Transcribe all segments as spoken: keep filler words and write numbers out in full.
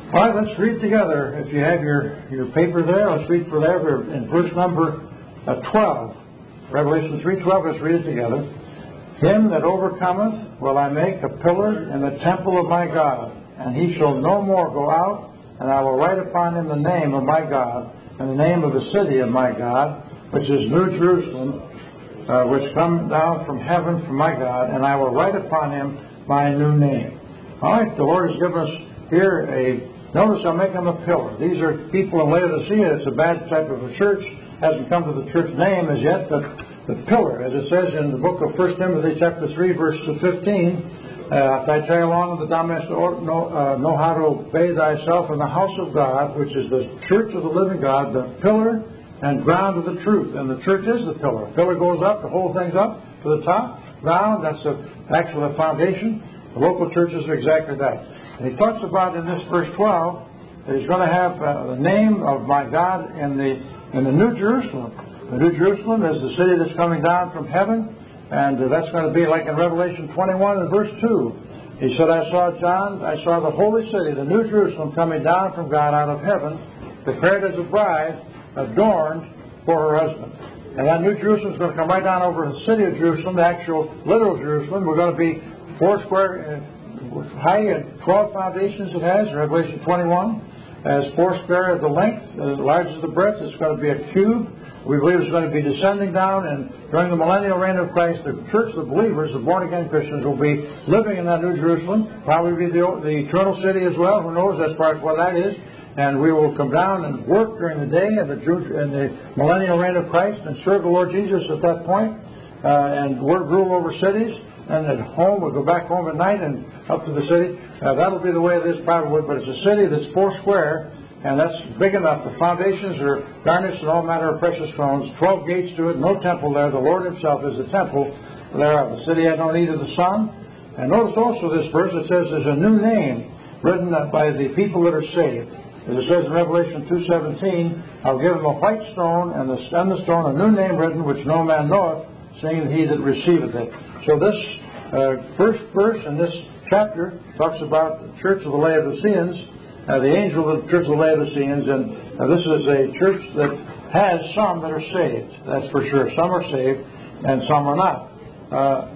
All right, let's read together. If you have your, your paper there, let's read for there in verse number uh, twelve. Revelation three twelve, let's read it together. Him that overcometh will I make a pillar in the temple of my God, and he shall no more go out, and I will write upon him the name of my God, and the name of the city of my God, which is New Jerusalem, uh, which come down from heaven from my God, and I will write upon him my new name. All right, the Lord has given us here a, notice I'll make him a pillar. These are people in Laodicea. It's a bad type of a church. Hasn't come to the church name as yet, but the pillar, as it says in the book of First Timothy chapter three, verse fifteen, uh, if I tarry long that thou mayest know, uh, know how to obey thyself in the house of God, which is the church of the living God, the pillar and ground of the truth. And the church is the pillar. The pillar goes up, the whole thing's up to the top. Ground, that's the, actually the foundation. The local churches are exactly that. And he talks about in this verse twelve that he's going to have uh, the name of my God in the in the New Jerusalem. The New Jerusalem is the city that's coming down from heaven, and uh, that's going to be like in Revelation twenty-one and verse two. He said, I saw John, I saw the holy city, the New Jerusalem, coming down from God out of heaven, prepared as a bride, adorned for her husband. And that New Jerusalem is going to come right down over the city of Jerusalem, the actual literal Jerusalem. We're going to be four square uh, high and twelve foundations it has, Revelation twenty-one. As four square at the length, as large as the breadth. It's going to be a cube. We believe it's going to be descending down, and during the millennial reign of Christ, the church of believers, the born-again Christians, will be living in that New Jerusalem, probably be the, the eternal city as well. Who knows as far as what that is. And we will come down and work during the day in the, in the millennial reign of Christ and serve the Lord Jesus at that point, uh, and work, rule over cities. And at home, we'll go back home at night and up to the city. Uh, that'll be the way it is probably, but it's a city that's four square, and that's big enough. The foundations are garnished in all manner of precious stones, twelve gates to it, no temple there. The Lord himself is the temple thereof. The city had no need of the sun. And notice also this verse, it says there's a new name written by the people that are saved. As it says in Revelation two seventeen, I'll give them a white stone, and the, and the stone a new name written, which no man knoweth, saying he that receiveth it. So this uh, first verse in this chapter talks about the church of the Laodiceans, uh, the angel of the church of the Laodiceans, and uh, this is a church that has some that are saved. That's for sure. Some are saved and some are not. Uh,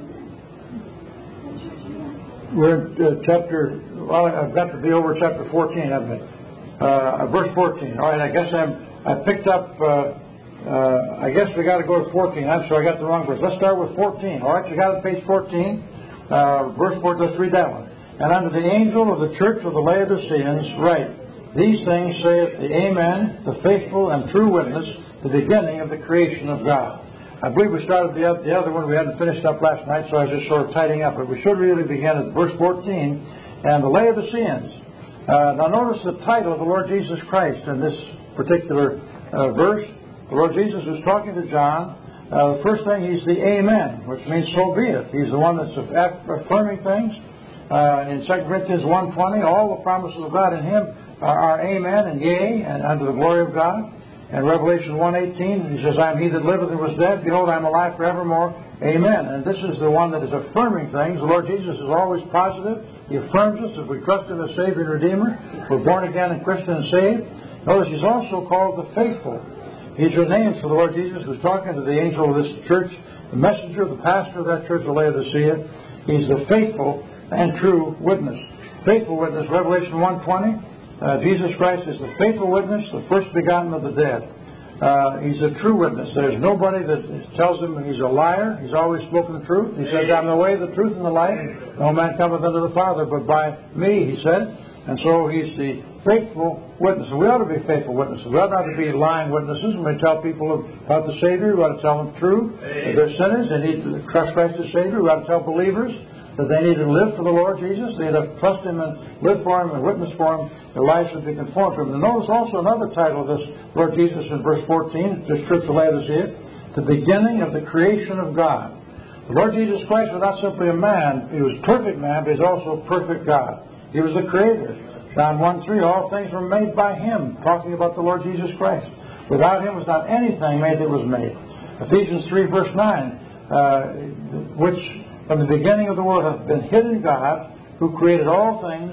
we're in uh, chapter, well, I've got to be over chapter fourteen, haven't I? Uh, verse fourteen. All right, I guess I'm, I picked up... Uh, Uh, I guess we got to go to fourteen. I'm sorry, I got the wrong verse. Let's start with fourteen. All right, you got it, page fourteen, uh, verse four. Let's read that one. And unto the angel of the church of the Laodiceans write, these things saith the Amen, the faithful and true witness, the beginning of the creation of God. I believe we started the, the other one. We hadn't finished up last night, so I was just sort of tidying up. But we should really begin at verse fourteen. And the Laodiceans. Uh, now notice the title of the Lord Jesus Christ in this particular uh, verse. The Lord Jesus was talking to John. Uh, the first thing, he's the Amen, which means so be it. He's the one that's aff- affirming things. Uh, in Second Corinthians one twenty, all the promises of God in him are, are Amen and yea, and unto the glory of God. In Revelation one eighteen, he says, I am he that liveth and was dead. Behold, I am alive forevermore. Amen. And this is the one that is affirming things. The Lord Jesus is always positive. He affirms us if we trust him as Savior and Redeemer. We're born again and Christian and saved. Notice he's also called the faithful. He's your name for the Lord Jesus, who's talking to the angel of this church, the messenger, the pastor of that church of Laodicea. He's the faithful and true witness. Faithful witness, Revelation one twenty. Uh, Jesus Christ is the faithful witness, the first begotten of the dead. Uh, he's a true witness. There's nobody that tells him he's a liar. He's always spoken the truth. He says, I'm the way, the truth, and the life. No man cometh unto the Father but by me, he said. And so he's the faithful witness. And we ought to be faithful witnesses. We ought not to be lying witnesses. When we tell people about the Savior, we ought to tell them true. If they're sinners, they need to trust Christ as Savior. We ought to tell believers that they need to live for the Lord Jesus. They need to trust him and live for him and witness for him. Their lives should be conformed to him. And notice also another title of this Lord Jesus in verse fourteen, this church of Laodicea, the beginning of the creation of God. The Lord Jesus Christ was not simply a man. He was perfect man, but he's also perfect God. He was the creator. John one three, all things were made by him, talking about the Lord Jesus Christ. Without him was not anything made that was made. Ephesians three verse nine, uh, which from the beginning of the world hath been hid in God, who created all things,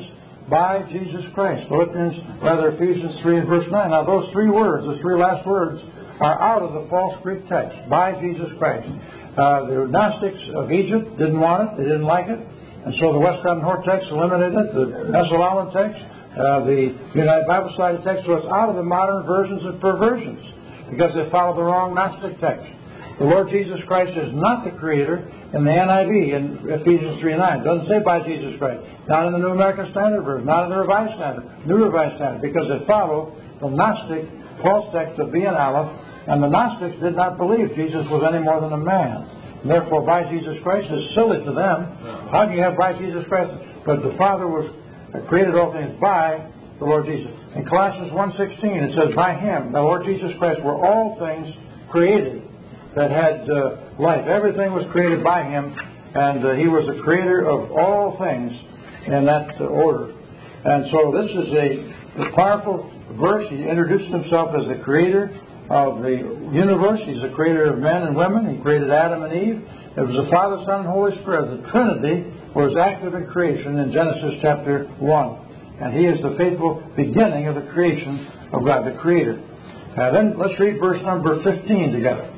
by Jesus Christ. Philippians, rather Ephesians three and verse nine. Now those three words, those three last words, are out of the false Greek text, by Jesus Christ. Uh, the Gnostics of Egypt didn't want it, they didn't like it, and so the West Cotton text eliminated it, the Mesolauan text, uh, the United Bible Society text, so it's out of the modern versions and perversions, because they follow the wrong Gnostic text. The Lord Jesus Christ is not the Creator in the N I V in Ephesians three nine. It doesn't say by Jesus Christ. Not in the New American Standard Version, not in the Revised Standard, New Revised Standard, because they follow the Gnostic false text of B and Aleph, and the Gnostics did not believe Jesus was any more than a man. And therefore, by Jesus Christ is silly to them. How do you have by Jesus Christ? But the Father was created all things by the Lord Jesus. In Colossians one sixteen, it says, by Him, the Lord Jesus Christ, were all things created that had uh, life. Everything was created by Him, and uh, He was the creator of all things in that uh, order. And so this is a, a powerful verse. He introduced Himself as the creator of the universe. He's the creator of men and women. He created Adam and Eve. It was the Father, Son, and Holy Spirit. The Trinity was active in creation in Genesis chapter one. And He is the faithful beginning of the creation of God, the Creator. Uh, then let's read verse number fifteen together.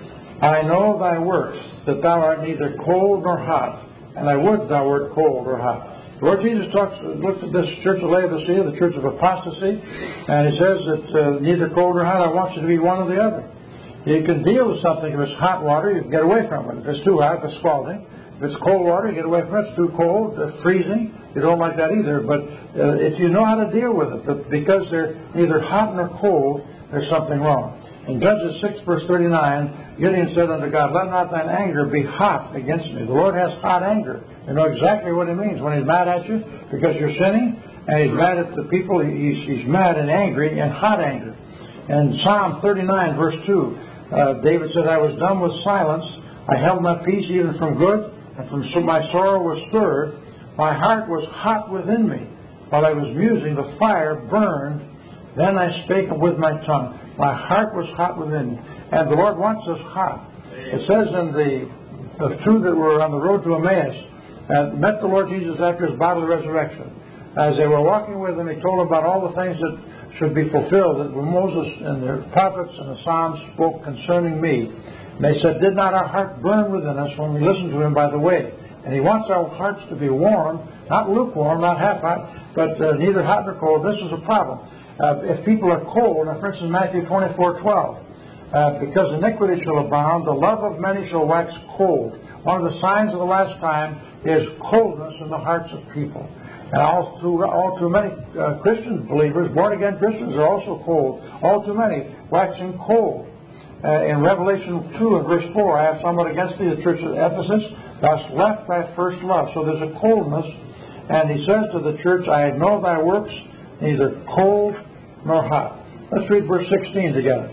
I know thy works, that thou art neither cold nor hot, and I would thou wert cold or hot. The Lord Jesus talks, looked at this church of Laodicea, the church of apostasy, and He says that uh, neither cold nor hot, I want you to be one or the other. You can deal with something. If it's hot water, you can get away from it. If it's too hot, it's scalding. If it's cold water, you get away from it. If it's too cold, uh, freezing. You don't like that either. But uh, if you know how to deal with it, but because they're neither hot nor cold, there's something wrong. In Judges six, verse thirty-nine, Gideon said unto God, let not thine anger be hot against me. The Lord has hot anger. You know exactly what He means when He's mad at you because you're sinning, and He's mad at the people. He's, he's mad and angry and hot anger. In Psalm thirty-nine, verse two, uh, David said, I was dumb with silence. I held my peace even from good, and from so my sorrow was stirred. My heart was hot within me. While I was musing, the fire burned. Then I spake with my tongue. My heart was hot within me. And the Lord wants us hot. It says in the, the two that were on the road to Emmaus, and met the Lord Jesus after His bodily resurrection. As they were walking with Him, He told them about all the things that should be fulfilled, that Moses and the prophets and the Psalms spoke concerning me. And they said, did not our heart burn within us when we listened to Him by the way? And He wants our hearts to be warm, not lukewarm, not half hot, but uh, neither hot nor cold. This is a problem. Uh, if people are cold, now for instance, Matthew twenty-four twelve, uh, because iniquity shall abound, the love of many shall wax cold. One of the signs of the last time is coldness in the hearts of people. And all too, all too many uh, Christian believers, born-again Christians, are also cold. All too many waxing cold. Uh, in Revelation two and verse four, I have somewhat against thee, the church of Ephesus, thou hast left thy first love. So there's a coldness. And he says to the church, I know thy works, neither cold nor hot. Let's read verse sixteen together.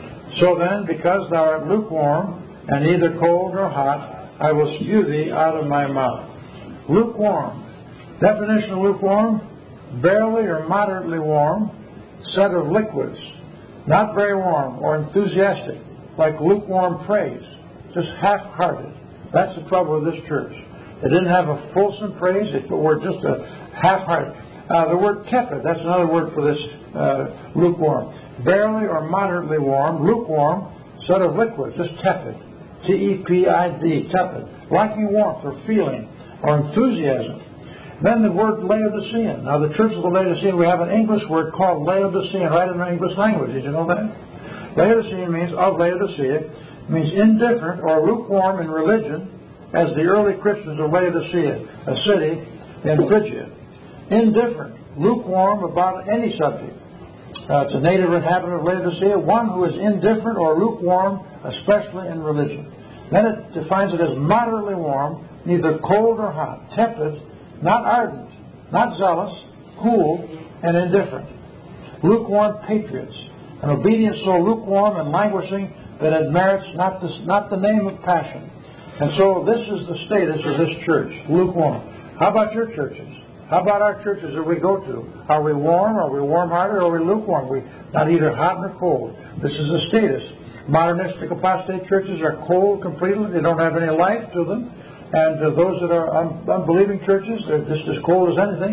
So then, because thou art lukewarm, and neither cold nor hot, I will spew thee out of my mouth. Lukewarm. Definition of lukewarm, barely or moderately warm, set of liquids. Not very warm or enthusiastic, like lukewarm praise. Just half-hearted. That's the trouble with this church. They didn't have a fulsome praise if it were just a half-hearted. Uh, the word tepid, that's another word for this uh, lukewarm. Barely or moderately warm, lukewarm, set of liquids, just tepid. T E P I D, tepid. Lacking warmth or feeling or enthusiasm. Then the word Laodicean. Now the church of the Laodicean, we have an English word called Laodicean, right in the English language. Did you know that? Laodicean means, of Laodicea, means indifferent or lukewarm in religion, as the early Christians of Laodicea, a city in Phrygia. Indifferent, lukewarm about any subject. Uh, it's a native inhabitant of Laodicea, one who is indifferent or lukewarm, especially in religion. Then it defines it as moderately warm, neither cold nor hot, tepid, not ardent, not zealous, cool, and indifferent. Lukewarm patriots, an obedience so lukewarm and languishing that it merits not, this, not the name of passion. And so this is the status of this church, lukewarm. How about your churches? How about our churches that we go to? Are we warm? Are we warm-hearted? Or are we lukewarm? Are we not either hot nor cold? This is the status. Modernistic apostate churches are cold completely. They don't have any life to them. And uh, those that are un- unbelieving churches, they're just as cold as anything.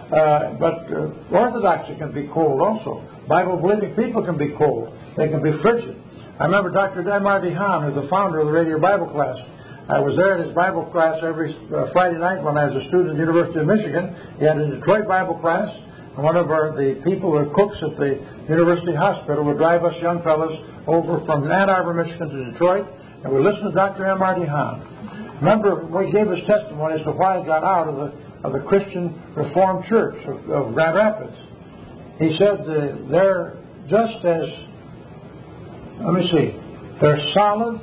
Uh, but uh, orthodoxy can be cold also. Bible-believing people can be cold. They can be frigid. I remember Doctor M R DeHaan, who's the founder of the Radio Bible Class. I was there at his Bible class every uh, Friday night when I was a student at the University of Michigan. He had a Detroit Bible class, and one of our, the people, the cooks at the University Hospital, would drive us young fellows over from Ann Arbor, Michigan to Detroit, and we listened to Doctor M R DeHaan. Remember, we gave his testimony as to why he got out of the of the Christian Reformed Church of, of Grand Rapids. He said uh, they're just as, let me see, they're solid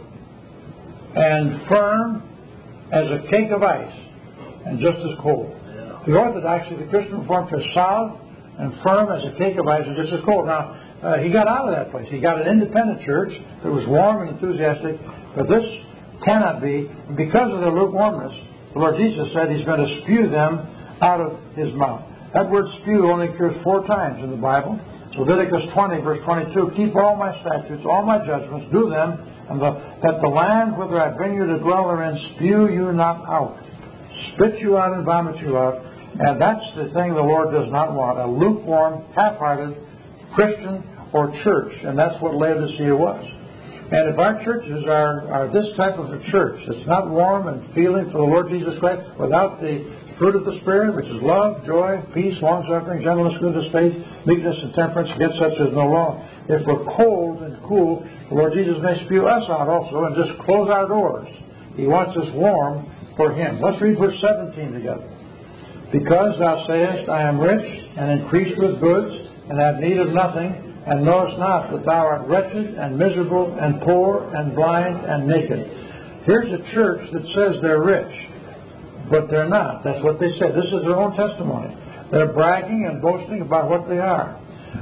and firm as a cake of ice and just as cold. The orthodoxy of the Christian Reformed Church is solid and firm as a cake of ice and just as cold. Now, uh, he got out of that place. He got an independent church that was warm and enthusiastic, but this cannot be. And because of their lukewarmness, the Lord Jesus said He's going to spew them out of His mouth. That word spew only occurs four times in the Bible. Leviticus twenty, verse twenty-two, keep all my statutes, all my judgments, do them, and the, that the land whither I bring you to dwell therein spew you not out. Spit you out and vomit you out. And that's the thing the Lord does not want, a lukewarm, half-hearted Christian or church. And that's what Laodicea was. And if our churches are, are this type of a church, it's not warm and feeling for the Lord Jesus Christ, without the fruit of the Spirit, which is love, joy, peace, long-suffering, gentleness, goodness, faith, meekness, and temperance, against such is no law. If we're cold and cool, the Lord Jesus may spew us out also and just close our doors. He wants us warm for Him. Let's read verse seventeen together. Because thou sayest, I am rich and increased with goods, and have need of nothing, and knowest not that thou art wretched and miserable and poor and blind and naked. Here's a church that says they're rich, but they're not. That's what they say. This is their own testimony. They're bragging and boasting about what they are.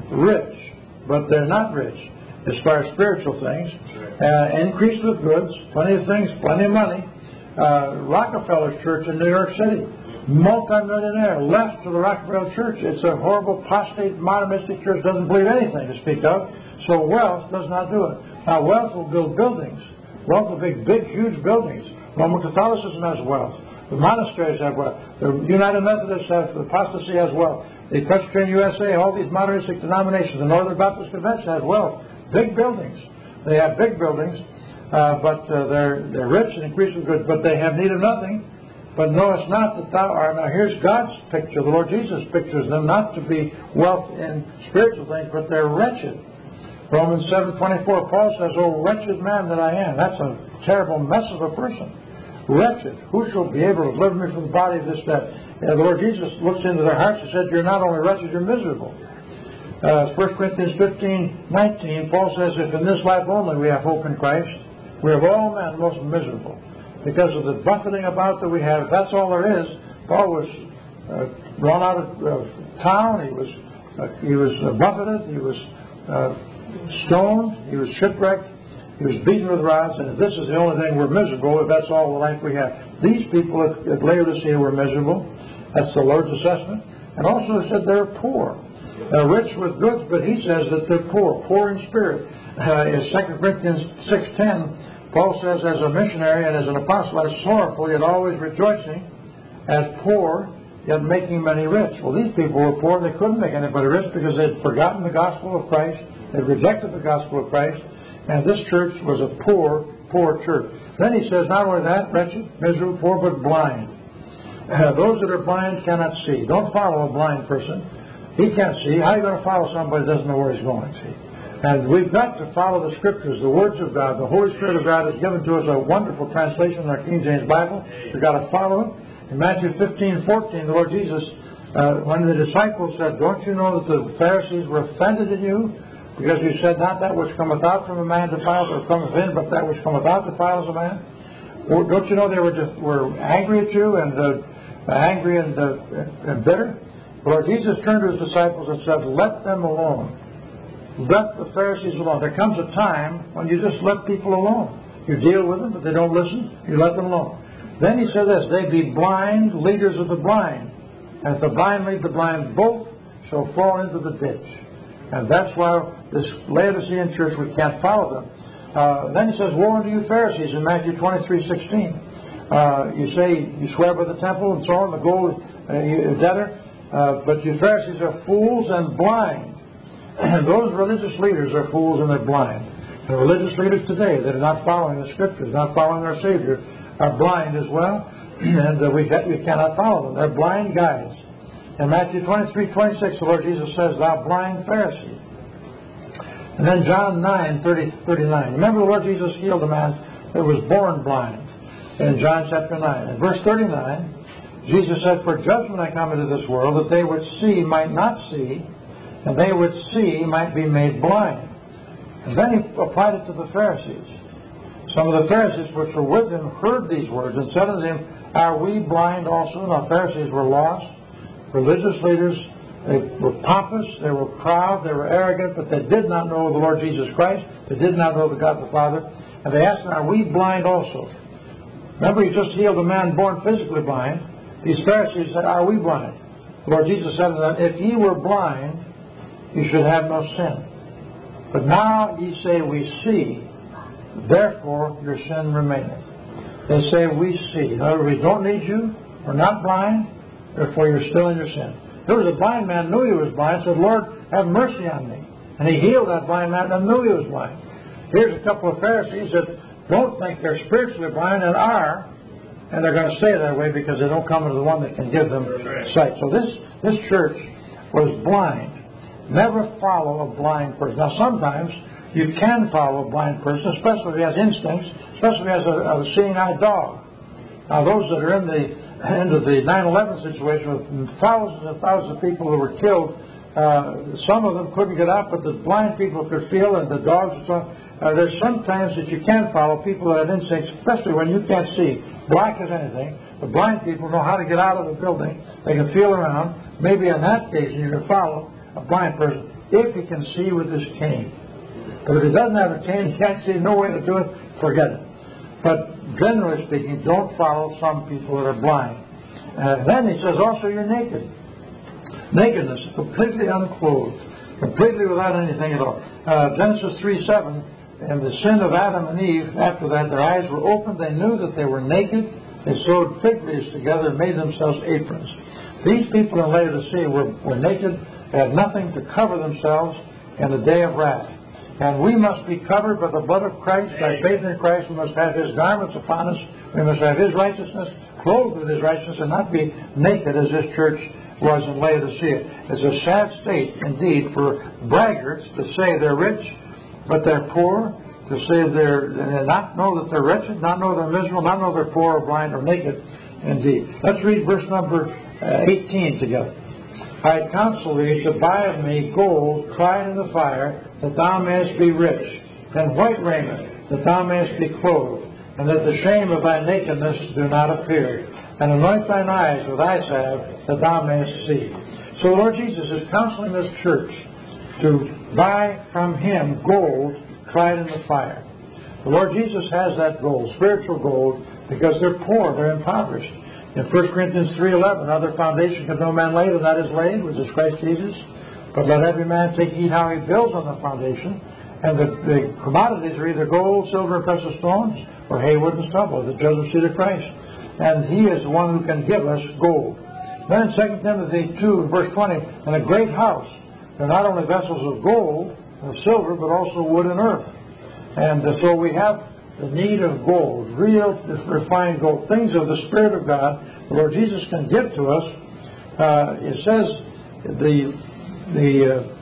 Rich, but they're not rich as far as spiritual things. Uh, increased with goods, plenty of things, plenty of money. Uh, Rockefeller's church in New York City, multi-millionaire, left to the Rockefeller Church. It's a horrible, apostate, modernistic church, doesn't believe anything to speak of. So wealth does not do it. Now, wealth will build buildings. Wealth will build big, huge buildings. Roman Catholicism has wealth. The monasteries have wealth. The United Methodists have, the apostasy has wealth. The Presbyterian U S A, all these modernistic denominations, the Northern Baptist Convention has wealth. Big buildings. They have big buildings, uh, but uh, they're they're rich and increased with goods, but they have need of nothing. But knowest not that thou art. Now here's God's picture. The Lord Jesus pictures them not to be wealth in spiritual things, but they're wretched. Romans seven twenty-four, Paul says, "O wretched man that I am." That's a terrible mess of a person. Wretched. Who shall be able to deliver me from the body of this death? And the Lord Jesus looks into their hearts and said, you're not only wretched, you're miserable. Uh, First Corinthians fifteen nineteen, Paul says, if in this life only we have hope in Christ, we are of all men most miserable. Because of the buffeting about that we have, if that's all there is, Paul was uh, run out of uh, town, he was uh, he was uh, buffeted, he was uh, stoned, he was shipwrecked, he was beaten with rods, and if this is the only thing we're miserable, if that's all the life we have. These people at, at Laodicea were miserable. That's the Lord's assessment. And also said they're poor. They're rich with goods, but he says that they're poor, poor in spirit. Uh, in Second Corinthians six ten, Paul says, as a missionary and as an apostle, as sorrowful yet always rejoicing, as poor yet making many rich. Well, these people were poor and they couldn't make anybody rich because they'd forgotten the gospel of Christ. They'd rejected the gospel of Christ. And this church was a poor, poor church. Then he says, not only that, wretched, miserable, poor, but blind. Uh, those that are blind cannot see. Don't follow a blind person. He can't see. How are you going to follow somebody who doesn't know where he's going? See? And we've got to follow the Scriptures, the words of God. The Holy Spirit of God has given to us a wonderful translation in our King James Bible. We've got to follow it. In Matthew fifteen fourteen, the Lord Jesus, uh, when the disciples said, don't you know that the Pharisees were offended in you? Because you said, not that which cometh out from a man defileth or cometh in, but that which cometh out defiles a man. Or don't you know they were just, were angry at you and uh, angry and, uh, and bitter? The Lord Jesus turned to his disciples and said, let them alone. Let the Pharisees alone. There comes a time when you just let people alone. You deal with them, but they don't listen. You let them alone. Then he said this, they be blind leaders of the blind. And if the blind lead the blind, both shall fall into the ditch. And that's why this Laodicean church, we can't follow them. Uh, then he says, woe unto you Pharisees in Matthew twenty-three sixteen. Uh, you say, you swear by the temple and so on, the gold uh, you, debtor. Uh, but you Pharisees are fools and blind. And those religious leaders are fools and they're blind. The religious leaders today that are not following the Scriptures, not following our Savior, are blind as well. And uh, we, we cannot follow them. They're blind guides. In Matthew twenty-three, twenty-six, the Lord Jesus says, "Thou blind Pharisee." And then John nine, thirty, thirty-nine. Remember, the Lord Jesus healed a man that was born blind in John chapter nine. In verse thirty-nine, Jesus said, "For judgment I come into this world, that they which see might not see, and they which see might be made blind." And then he applied it to the Pharisees. Some of the Pharisees which were with him heard these words and said unto him, "Are we blind also?" Now, Pharisees were lost. Religious leaders, they were pompous, they were proud, they were arrogant, but they did not know the Lord Jesus Christ. They did not know the God the Father. And they asked him, "Are we blind also?" Remember, he just healed a man born physically blind. These Pharisees said, "Are we blind?" The Lord Jesus said to them, "If ye were blind, you should have no sin. But now ye say, we see, therefore your sin remaineth." They say, "We see." In other words, we don't need you. We're not blind. Therefore you're still in your sin. There was a blind man, knew he was blind, said, "Lord, have mercy on me." And he healed that blind man and knew he was blind. Here's a couple of Pharisees that don't think they're spiritually blind and are, and they're going to stay that way because they don't come to the one that can give them sight. So this, this church was blind. Never follow a blind person. Now, sometimes you can follow a blind person, especially if he has instincts, especially if he has a, a seeing-eye dog. Now, those that are in the into the nine eleven situation with thousands and thousands of people who were killed, uh, some of them couldn't get up, but the blind people could feel, and the dogs and so on. Uh, there's sometimes that you can follow people that have instincts, especially when you can't see black as anything. The blind people know how to get out of the building. They can feel around. Maybe on that occasion you can follow a blind person if he can see with his cane. But if he doesn't have a cane, he can't see, no way to do it, forget it. But generally speaking, don't follow some people that are blind. Uh, then he says also you're naked. Nakedness, completely unclothed, completely without anything at all. Uh, Genesis three seven, and the sin of Adam and Eve, after that their eyes were opened, they knew that they were naked, they sewed fig leaves together and made themselves aprons. These people in Laodicea were, were naked, they had nothing to cover themselves in the day of wrath. And we must be covered by the blood of Christ, by faith in Christ. We must have His garments upon us. We must have His righteousness, clothed with His righteousness, and not be naked as this church was in Laodicea. It's a sad state, indeed, for braggarts to say they're rich, but they're poor, to say they're, they not know that they're wretched, not know they're miserable, not know they're poor or blind or naked, indeed. Let's read verse number uh, eighteen together. "I counsel thee to buy of me gold tried in the fire, that thou mayest be rich, and white raiment, that thou mayest be clothed, and that the shame of thy nakedness do not appear. And anoint thine eyes with eye salve, that thou mayest see." So the Lord Jesus is counseling this church to buy from Him gold tried in the fire. The Lord Jesus has that gold, spiritual gold, because they're poor, they're impoverished. In First Corinthians three eleven, "Other foundation can no man lay than that is laid, which is Christ Jesus. But let every man take heed how he builds on the foundation. And the, the commodities are either gold, silver, and precious stones, or hay, wood, and stubble, the judgment seat of Christ. And He is the one who can give us gold." Then in Second Timothy two, verse twenty, "In a great house, there are not only vessels of gold and silver, but also wood and earth." And uh, so we have the need of gold, real refined gold, things of the Spirit of God, the Lord Jesus can give to us. Uh, it says, the the uh,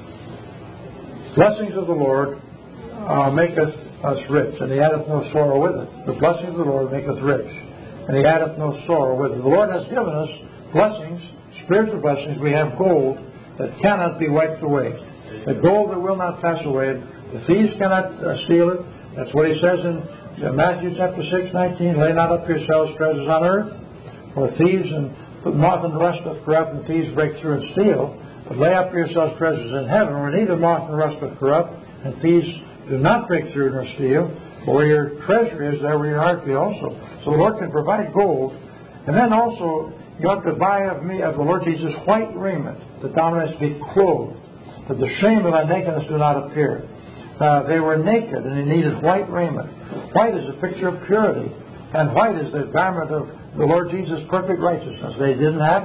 blessings of the Lord uh, maketh us rich, and He addeth no sorrow with it. The blessings of the Lord maketh rich, and He addeth no sorrow with it. The Lord has given us blessings, spiritual blessings. We have gold that cannot be wiped away, the gold that will not pass away. The thieves cannot uh, steal it. That's what He says in Matthew chapter six, nineteen, "Lay not up yourselves treasures on earth, where thieves and moth and rust doth corrupt, and thieves break through and steal. But lay up for yourselves treasures in heaven, where neither moth nor rust doth corrupt, and thieves do not break through nor steal. For where your treasure is, there will your heart be also." So the Lord can provide gold. And then also, you ought to buy of me, of the Lord Jesus, white raiment, that thou mayest be clothed, that the shame of thy nakedness do not appear. Uh, they were naked, and they needed white raiment. White is a picture of purity, and white is the garment of the Lord Jesus' perfect righteousness. They didn't have it.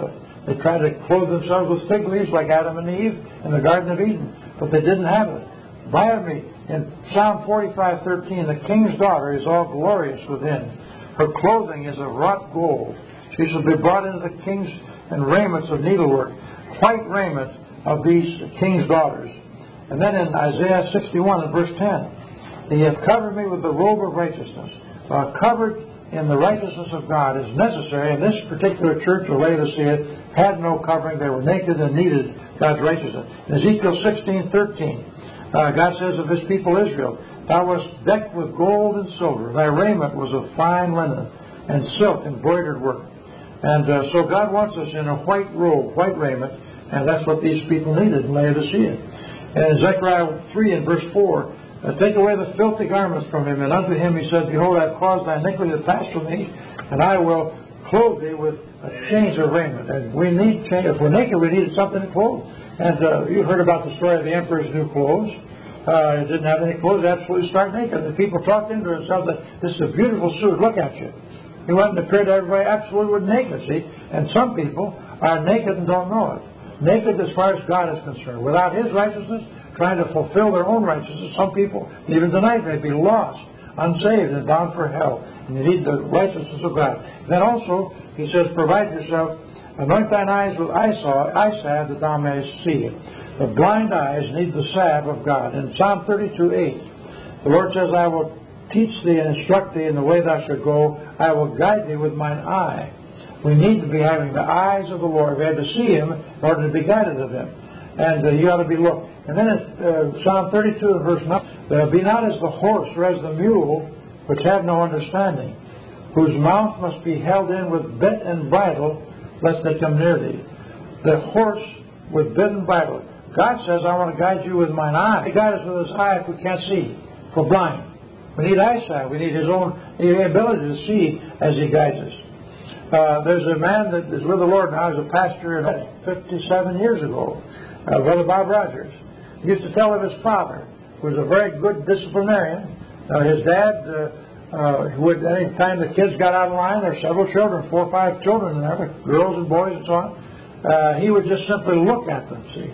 They tried to clothe themselves with fig leaves like Adam and Eve in the Garden of Eden, but they didn't have it. By me, in Psalm forty-five thirteen, the king's daughter is all glorious within. Her clothing is of wrought gold. She shall be brought into the king's and raiments of needlework, white raiment of these king's daughters. And then in Isaiah sixty-one and verse ten, He hath covered me with the robe of righteousness. Uh, covered in the righteousness of God is necessary, and this particular church of Laodicea had no covering. They were naked and needed God's righteousness. In Ezekiel sixteen thirteen, uh, God says of His people Israel, Thou wast decked with gold and silver. Thy raiment was of fine linen and silk embroidered work. And uh, so God wants us in a white robe, white raiment, and that's what these people needed in Laodicea. And in Zechariah three and verse four, Uh, take away the filthy garments from him. And unto him he said, Behold, I have caused thy iniquity to pass from thee, and I will clothe thee with a change of raiment. And we need change. If we're naked, we need something to clothe. And uh, you've heard about the story of the emperor's new clothes. Uh, he didn't have any clothes, absolutely stark naked. The people talked into themselves that this is a beautiful suit, look at you. He went and appeared to everybody absolutely naked, see? And some people are naked and don't know it. Naked as far as God is concerned. Without His righteousness, trying to fulfill their own righteousness, some people, even tonight, may be lost, unsaved, and bound for hell. And you need the righteousness of God. Then also, He says, provide yourself, anoint thine eyes with eye salve that thou mayest see. The blind eyes need the salve of God. In Psalm thirty-two eight, the Lord says, I will teach thee and instruct thee in the way thou shalt go. I will guide thee with mine eye. We need to be having the eyes of the Lord. We have to see Him in order to be guided of Him. And uh, you ought to be looked. And then in uh, Psalm thirty-two and verse nine, uh, be not as the horse or as the mule, which have no understanding, whose mouth must be held in with bit and bridle, lest they come near thee. The horse with bit and bridle. God says, I want to guide you with mine eye. He guides us with His eye if we can't see, if we're blind. We need eyesight. We need His own ability to see as He guides us. Uh, there's a man that is with the Lord now. I was a pastor in fifty-seven years ago, uh, Brother Bob Rogers. He used to tell of his father, who was a very good disciplinarian. Uh, his dad uh, uh, would, any time the kids got out of line, there were several children, four or five children in there, girls and boys and so on, uh, he would just simply look at them, see.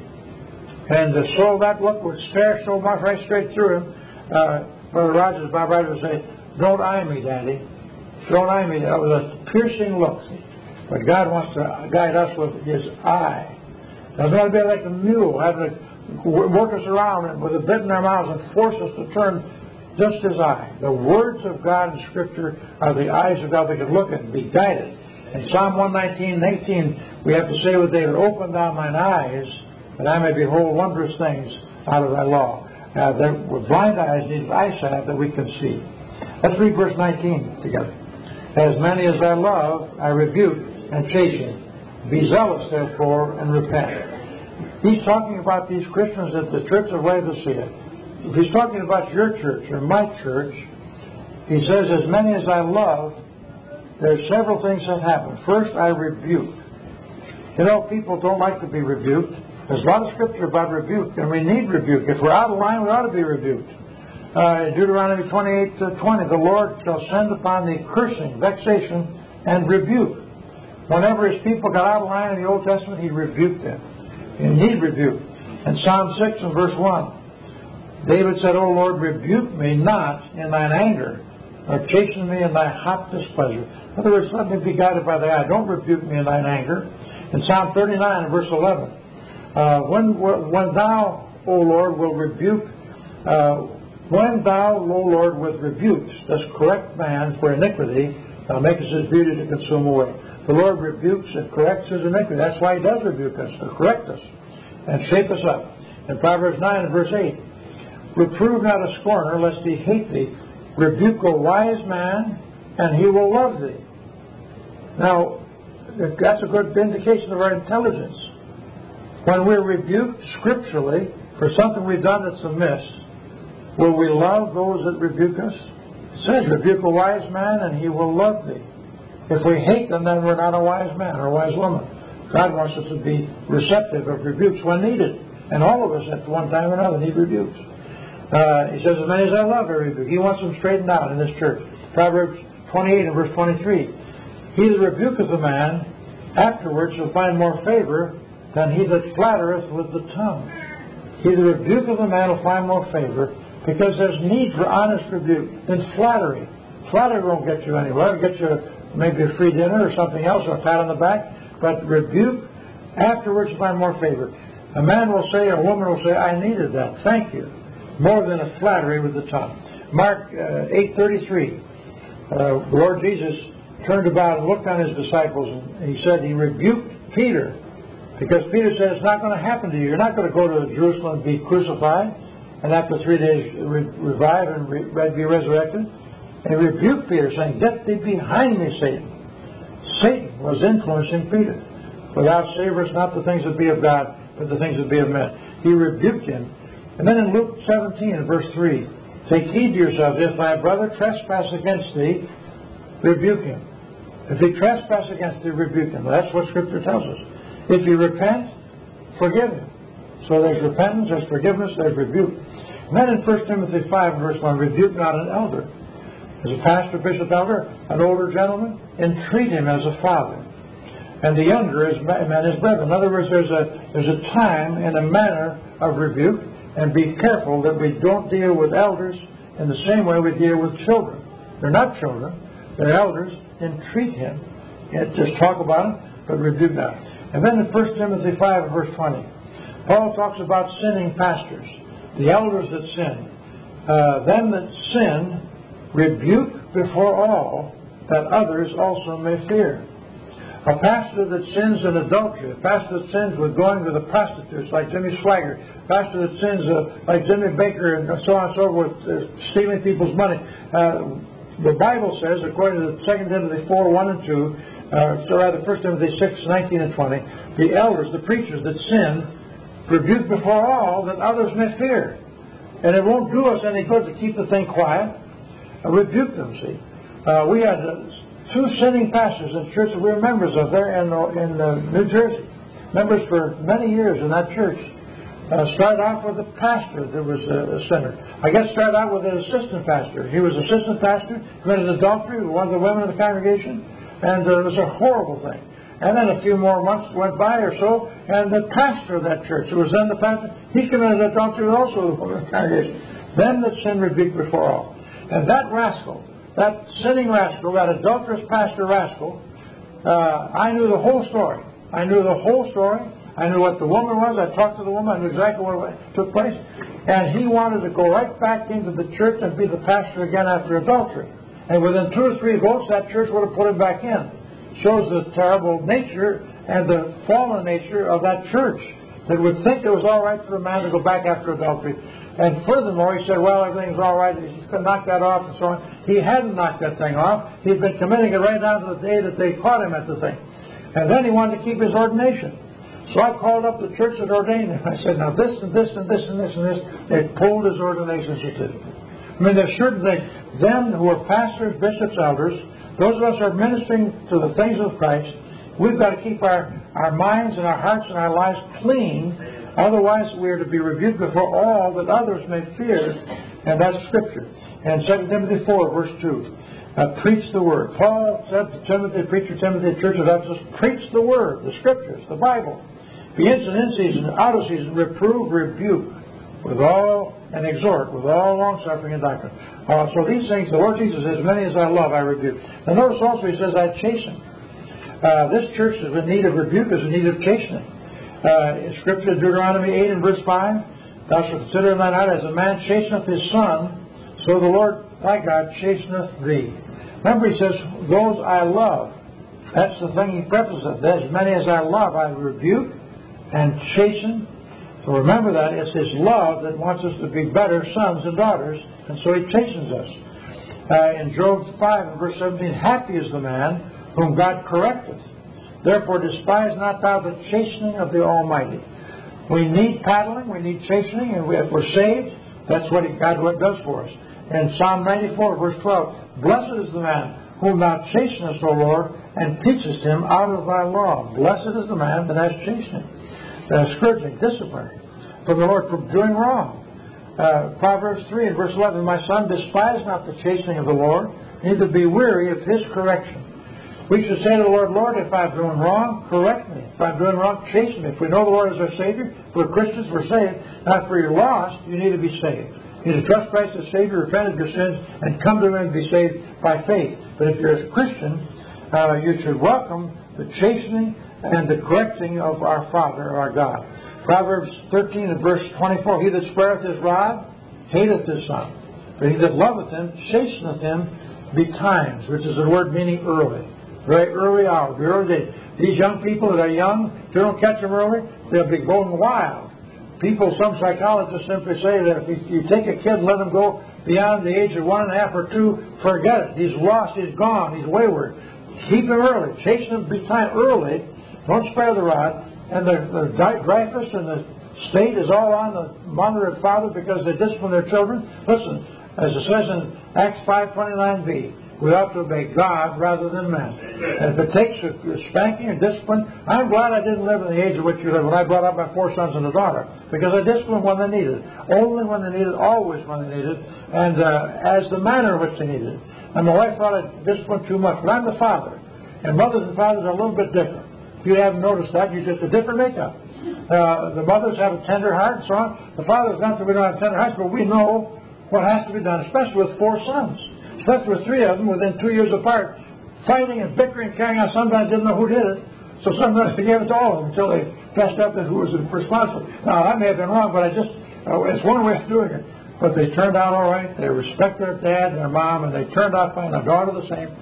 And uh, so that look would stare so much right straight through him. Uh, Brother Rogers, Bob Rogers would say, don't eye me, Daddy. Don't eye me. That was a piercing look. See? But God wants to guide us with His eye. Doesn't want to be like a mule, having to work us around with a bit in our mouths and force us to turn just His eye. The words of God in Scripture are the eyes of God. We can look at and be guided. In Psalm one nineteen and eighteen, we have to say with David, open thou mine eyes, that I may behold wondrous things out of thy law. Uh, there, with blind eyes needs eyesight that we can see. Let's read verse nineteen together. As many as I love, I rebuke and chasten. Be zealous, therefore, and repent. He's talking about these Christians at the church of Laodicea. If he's talking about your church or my church, he says, as many as I love, there's several things that happen. First, I rebuke. You know, people don't like to be rebuked. There's a lot of Scripture about rebuke, and we need rebuke. If we're out of line, we ought to be rebuked. Uh, Deuteronomy twenty-eight to twenty, the Lord shall send upon thee cursing, vexation, and rebuke. Whenever His people got out of line in the Old Testament, He rebuked them. And He rebuked. In Psalm six and verse one, David said, O Lord, rebuke me not in thine anger, nor chasten me in thy hot displeasure. In other words, let me be guided by thy eye. Don't rebuke me in thine anger. In Psalm thirty-nine and verse eleven, uh, when, when thou, O Lord, will rebuke, uh, when thou, O Lord, with rebukes dost correct man for iniquity, thou makest his beauty to consume away. The Lord rebukes and corrects his iniquity. That's why He does rebuke us, to correct us and shape us up. In Proverbs nine and verse eight, reprove not a scorner, lest he hate thee. Rebuke a wise man, and he will love thee. Now, that's a good indication of our intelligence. When we're rebuked scripturally for something we've done that's amiss, will we love those that rebuke us? It says, rebuke a wise man, and he will love thee. If we hate them, then we're not a wise man or a wise woman. God wants us to be receptive of rebukes when needed. And all of us at one time or another need rebukes. Uh, he says, as many as I love, I rebuke. He wants them straightened out in this church. Proverbs twenty-eight and verse twenty-three. He that rebuketh a man afterwards shall find more favor than he that flattereth with the tongue. He that rebuketh a man will find more favor, because there's need for honest rebuke than flattery. Flattery won't get you anywhere. It'll get you maybe a free dinner or something else, or a pat on the back. But rebuke afterwards will find more favor. A man will say, or a woman will say, I needed that. Thank you. More than a flattery with the tongue. Mark uh, eight thirty-three. Uh, the Lord Jesus turned about and looked on his disciples, and he said, he rebuked Peter, because Peter said, it's not going to happen to you. You're not going to go to Jerusalem and be crucified, and after three days re- revive and re- be resurrected. And he rebuked Peter, saying, get thee behind me, Satan. Satan was influencing Peter. For thou savorest not the things that be of God, but the things that be of men. He rebuked him. And then in Luke seventeen, in verse three, take heed to yourselves. If thy brother trespass against thee, rebuke him. If he trespass against thee, rebuke him. That's what Scripture tells us. If you repent, forgive him. So there's repentance, there's forgiveness, there's rebuke. And then in First Timothy five, verse one, rebuke not an elder. As a pastor, bishop, elder, an older gentleman, entreat him as a father. And the younger as men as brethren. In other words, there's a there's a time and a manner of rebuke, and be careful that we don't deal with elders in the same way we deal with children. They're not children, they're elders. Entreat him. Yet just talk about him, but rebuke not. And then in First Timothy five, verse twenty, Paul talks about sinning pastors, the elders that sin. Uh, them that sin, rebuke before all, that others also may fear. A pastor that sins in adultery, a pastor that sins with going to the prostitutes like Jimmy Swaggart, a pastor that sins uh, like Jimmy Baker and so on and so forth, uh, stealing people's money. Uh, the Bible says, according to Second Timothy four, one and two, uh, so rather First Timothy six, nineteen and twenty, the elders, the preachers that sin, rebuke before all that others may fear. And it won't do us any good to keep the thing quiet. Uh, rebuke them, see. Uh, we had uh, two sinning pastors in the church that we were members of there in, uh, in uh, New Jersey. Members for many years in that church. Uh, started off with a pastor that was a, a sinner. I guess started out with an assistant pastor. He was assistant pastor, committed adultery with one of the women of the congregation, and uh, it was a horrible thing. And then a few more months went by or so, and the pastor of that church, who was then the pastor, he committed adultery with also the woman of the congregation. Them that sin rebuke before all. And that rascal, that sinning rascal, that adulterous pastor rascal, uh, I knew the whole story. I knew the whole story. I knew what the woman was. I talked to the woman. I knew exactly what took place. And he wanted to go right back into the church and be the pastor again after adultery. And within two or three votes, that church would have put him back in. Shows the terrible nature and the fallen nature of that church that would think it was all right for a man to go back after adultery. And furthermore, he said, well, everything's all right. He could knock that off and so on. He hadn't knocked that thing off. He'd been committing it right down to the day that they caught him at the thing. And then he wanted to keep his ordination. So I called up the church that ordained him. I said, now this and this and this and this and this. They pulled his ordination certificate. I mean, there's certain things. Them who are pastors, bishops, elders, those of us who are ministering to the things of Christ, we've got to keep our, our minds and our hearts and our lives clean. Otherwise, we are to be rebuked before all that others may fear. And that's Scripture. And Second Timothy four, verse two. Uh, preach the Word. Paul said to Timothy, preacher Timothy, the church of Ephesus, preach the Word, the Scriptures, the Bible. Be instant in season, out of season, reprove, rebuke, with all, and exhort, with all long-suffering and doctrine. Uh, so these things, the Lord Jesus says, many as I love, I rebuke. And notice also he says, I chasten. Uh, this church is in need of rebuke, is in need of chastening. Uh, in Scripture, Deuteronomy eight and verse five, thou shalt consider in thine heart as a man chasteneth his son, so the Lord thy God chasteneth thee. Remember, he says, those I love. That's the thing he prefaces it. As many as I love, I rebuke and chasten. So remember that. It's his love that wants us to be better sons and daughters, and so he chastens us. Uh, in Job five and verse seventeen, happy is the man whom God correcteth. Therefore despise not thou the chastening of the Almighty. We need paddling, we need chastening, and if we're saved, that's what God does for us. In Psalm ninety-four, verse twelve, blessed is the man whom thou chastenest, O Lord, and teachest him out of thy law. Blessed is the man that has chastening, uh, scourging, discipline from the Lord for doing wrong. Uh, Proverbs three and verse eleven, my son, despise not the chastening of the Lord, neither be weary of his correction. We should say to the Lord, Lord, if I'm doing wrong, correct me. If I'm doing wrong, chasten me. If we know the Lord is our Savior, if we're Christians, we're saved. Now, if you're lost, you need to be saved. You need to trust Christ as Savior, repent of your sins, and come to Him and be saved by faith. But if you're a Christian, uh, you should welcome the chastening and the correcting of our Father, our God. Proverbs thirteen and verse twenty-four, He that spareth his rod hateth his son, but he that loveth him chasteneth him betimes, which is a word meaning early. Very early hour, very early day. These young people that are young, if you don't catch them early, they'll be going wild. People, some psychologists simply say that if you, you take a kid and let him go beyond the age of one and a half or two, forget it. He's lost, he's gone, he's wayward. Keep him early, chasten him betimes early. Don't spare the rod. And the, the Dreyfus and the state is all on the mother and father because they discipline their children. Listen, as it says in Acts five twenty-nine b, we ought to obey God rather than men. And if it takes a, a spanking and discipline, I'm glad I didn't live in the age in which you live when I brought up my four sons and a daughter, because I disciplined when they needed it. Only when they needed it, always when they needed it, and uh, as the manner in which they needed it. And my wife thought I disciplined too much, but I'm the father. And mothers and fathers are a little bit different. If you haven't noticed that, you're just a different makeup. Uh, the mothers have a tender heart and so on. The fathers, not that we don't have tender hearts, but we know what has to be done, especially with four sons. Especially with three of them within two years apart, fighting and bickering, carrying out. Sometimes didn't know who did it, so sometimes they gave it to all of them until they fessed up as who was responsible. Now, that may have been wrong, but I just, uh, it's one way of doing it. But they turned out all right. They respect their dad and their mom, and they turned out fine. Their daughter the same.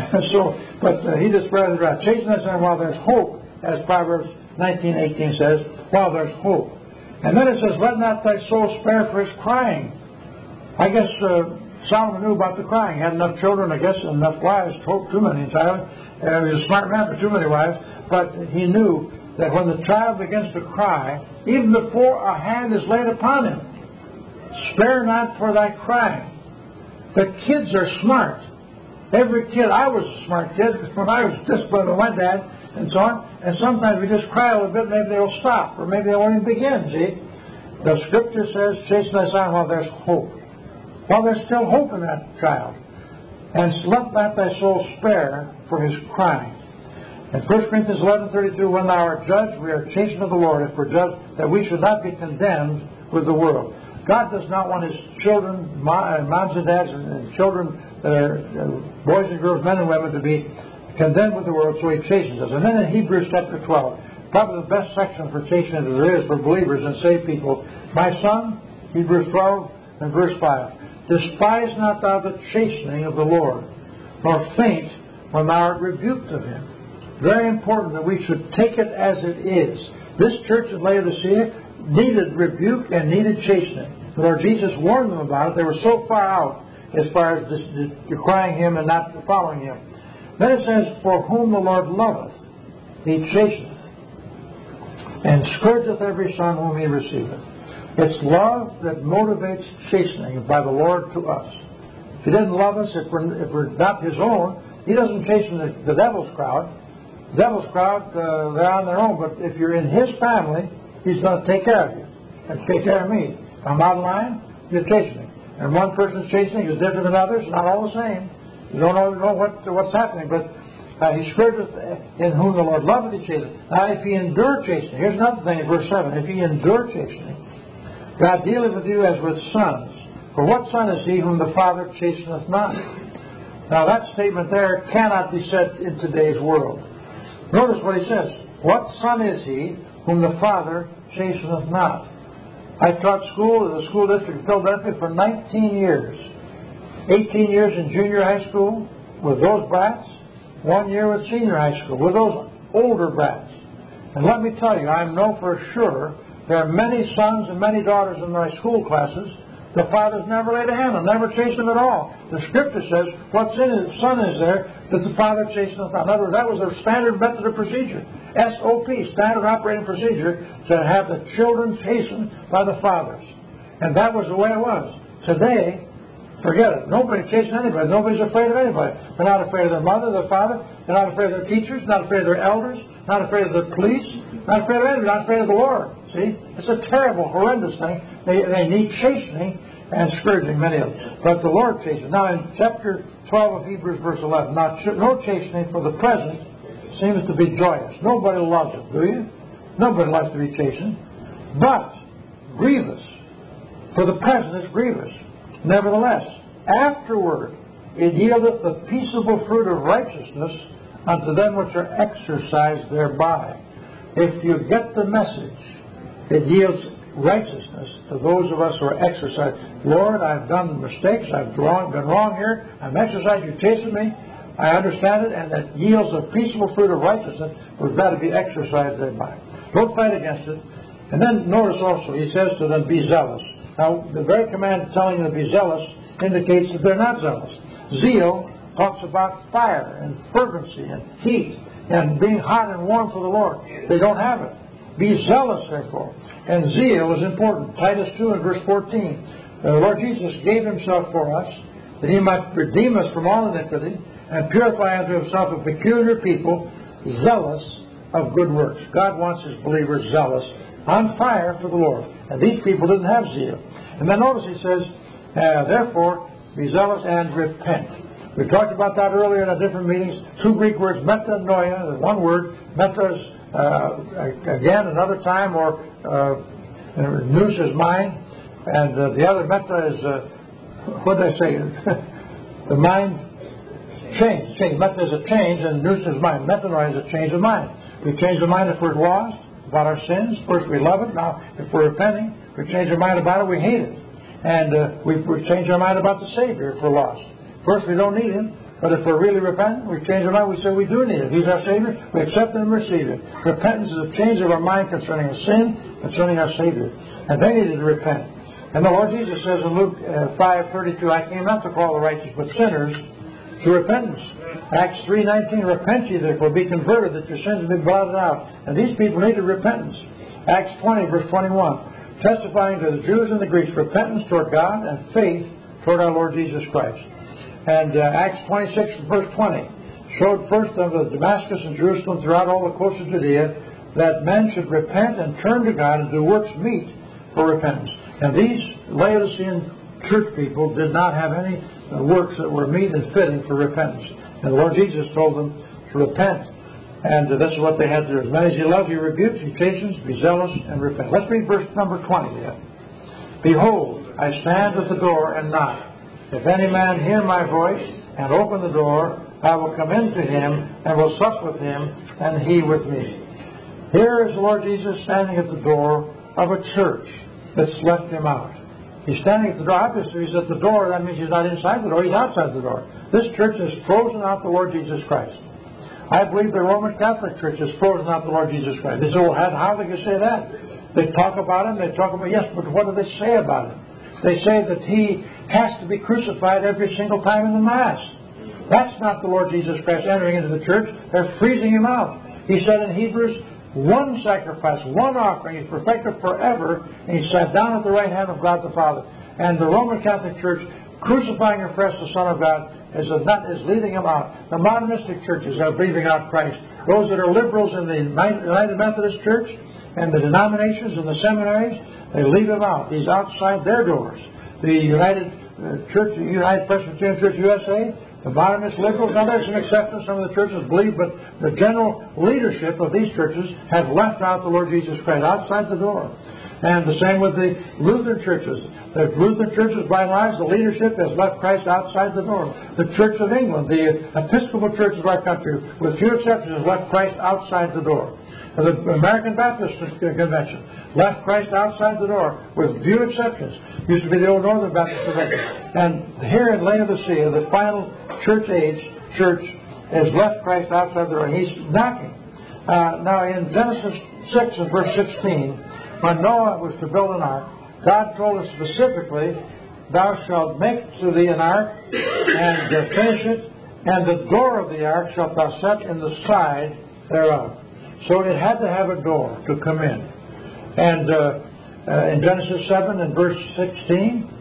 so, but uh, he just rather right. Chasing that son while there's hope, as Proverbs nineteen eighteen says, while there's hope. And then it says, let not thy soul spare for his crying. I guess uh, Solomon knew about the crying. He had enough children, I guess, and enough wives, too many entirely. Uh, he was a smart man for too many wives. But he knew that when the child begins to cry, even before a hand is laid upon him, spare not for thy crying. The kids are smart. Every kid, I was a smart kid when I was disciplined with my dad and so on. And sometimes we just cry a little bit, maybe they'll stop, or maybe they won't even begin, see? The scripture says, chasten thy son while there's hope. While there's still hope in that child. And let not thy soul spare for his crying. In First Corinthians eleven thirty-two, when thou art judged, we are chastened of the Lord, if we're judged, that we should not be condemned with the world. God does not want his children, moms and dads, and children that are boys and girls, men and women, to be condemned with the world, so he chastens us. And then in Hebrews chapter twelve, probably the best section for chastening that there is for believers and saved people. My son, Hebrews twelve and verse five, despise not thou the chastening of the Lord, nor faint when thou art rebuked of him. Very important that we should take it as it is. This church at Laodicea needed rebuke and needed chastening. The Lord Jesus warned them about it. They were so far out as far as dis- decrying him and not following him. Then it says, for whom the Lord loveth, he chasteneth, and scourgeth every son whom he receiveth. It's love that motivates chastening by the Lord to us. If he didn't love us, if we're, if we're not his own, he doesn't chasten the, the devil's crowd. The devil's crowd, uh, they're on their own. But if you're in his family, he's going to take care of you and take care of me. If I'm out of line, you're chastening. And one person's chastening is different than others, not all the same. You don't know, know what, what's happening, but uh, he scourgeth in whom the Lord loveth, he chasteneth. Now, if he endure chastening, here's another thing in verse seven. If he endure chastening, God dealeth with you as with sons. For what son is he whom the Father chasteneth not? Now, that statement there cannot be said in today's world. Notice what he says. What son is he whom the Father chasteneth not? I taught school in the school district of Philadelphia for nineteen years. eighteen years in junior high school with those brats. One year with senior high school with those older brats. And let me tell you, I know for sure there are many sons and many daughters in my school classes. The fathers never laid a hand on, never chased them at all. The scripture says, what son is there that the father chasteneth not? In other words, that was their standard method of procedure. S O P, standard operating procedure, to have the children chastened by the fathers. And that was the way it was. Today, Forget it. Nobody chases anybody. Nobody's afraid of anybody. They're not afraid of their mother, their father. They're not afraid of their teachers. Not afraid of their elders. Not afraid of the police. Not afraid of anybody. Not afraid of the Lord. See? It's a terrible, horrendous thing. They, they need chastening and scourging, many of them. But the Lord chastens. Now in chapter twelve of Hebrews, verse eleven, now no chastening for the present seems to be joyous. Nobody loves it, do you? Nobody likes to be chastened. But grievous. For the present is grievous. Nevertheless, afterward it yieldeth the peaceable fruit of righteousness unto them which are exercised thereby. If you get the message, it yields righteousness to those of us who are exercised. Lord, I've done mistakes. I've wrong, been wrong here. I'm exercised. You've chastened me. I understand it, and it yields the peaceable fruit of righteousness. We've got to be exercised thereby. Don't fight against it. And then notice also, he says to them, be zealous. Now, the very command telling them to be zealous indicates that they're not zealous. Zeal talks about fire and fervency and heat and being hot and warm for the Lord. They don't have it. Be zealous, therefore. And zeal is important. Titus two and verse fourteen. The Lord Jesus gave himself for us, that he might redeem us from all iniquity and purify unto himself a peculiar people, zealous of good works. God wants his believers zealous, on fire for the Lord. And these people didn't have zeal. And then notice he says, uh, therefore, be zealous and repent. We talked about that earlier in our different meetings. Two Greek words, metanoia, the one word. Meta is, uh, again, another time, or uh, nous is mind. And uh, the other meta is, uh, what did I say? The mind change. change. Meta is a change, and nous is mind. Metanoia is a change of mind. We change the mind if we're lost about our sins. First we love it. Now if we're repenting, we change our mind about it, we hate it. And uh, we, we change our mind about the Savior if we're lost. First we don't need him, but if we're really repentant, we change our mind, we say we do need him. He's our Savior, we accept him and receive him. Repentance is a change of our mind concerning a sin, concerning our Savior. And they needed to repent. And the Lord Jesus says in Luke uh, five thirty-two, I came not to call the righteous, but sinners to repentance. Acts three nineteen, repent ye therefore, be converted, that your sins may be blotted out. And these people needed repentance. Acts twenty, verse twenty-one, testifying to the Jews and the Greeks, repentance toward God and faith toward our Lord Jesus Christ. And uh, Acts twenty-six, verse twenty, showed first unto Damascus and Jerusalem throughout all the coast of Judea, that men should repent and turn to God and do works meet for repentance. And these Laodicean church people did not have any uh, works that were meet and fitting for repentance. And the Lord Jesus told them to repent. And uh, that's what they had to do. As many as he loves, he rebukes, he chastens, be zealous, and repent. Let's read verse number twenty yet. Behold, I stand at the door and knock. If any man hear my voice and open the door, I will come into him and will sup with him and he with me. Here is the Lord Jesus standing at the door of a church that's left him out. He's standing at the door. Obviously, he's at the door. That means he's not inside the door. He's outside the door. This church has frozen out the Lord Jesus Christ. I believe the Roman Catholic Church has frozen out the Lord Jesus Christ. They say, well, how, how they can say that? They talk about him. They talk about, yes, but what do they say about him? They say that he has to be crucified every single time in the Mass. That's not the Lord Jesus Christ entering into the church. They're freezing him out. He said in Hebrews, one sacrifice, one offering is perfected forever, and he sat down at the right hand of God the Father. And the Roman Catholic Church, crucifying afresh the Son of God, is, a, is leaving him out. The modernistic churches are leaving out Christ. Those that are liberals in the United Methodist Church and the denominations and the seminaries, they leave him out. He's outside their doors. The United uh, Church, United Presbyterian Church U S A, the modernist liberals, now there's some exceptions, some of the churches believe, but the general leadership of these churches have left out the Lord Jesus Christ outside the door. And the same with the Lutheran churches. The Lutheran churches, by and large, the leadership has left Christ outside the door. The Church of England, the Episcopal Church of our country, with few exceptions, has left Christ outside the door. The American Baptist Convention left Christ outside the door, with few exceptions. Used to be the old Northern Baptist Convention. And here in Laodicea, the final church age church has left Christ outside the door. He's knocking. Uh, now in Genesis six and verse sixteen, when Noah was to build an ark, God told us specifically, thou shalt make to thee an ark and uh, finish it, and the door of the ark shalt thou set in the side thereof. So it had to have a door to come in. And uh, uh, in Genesis seven and verse sixteen,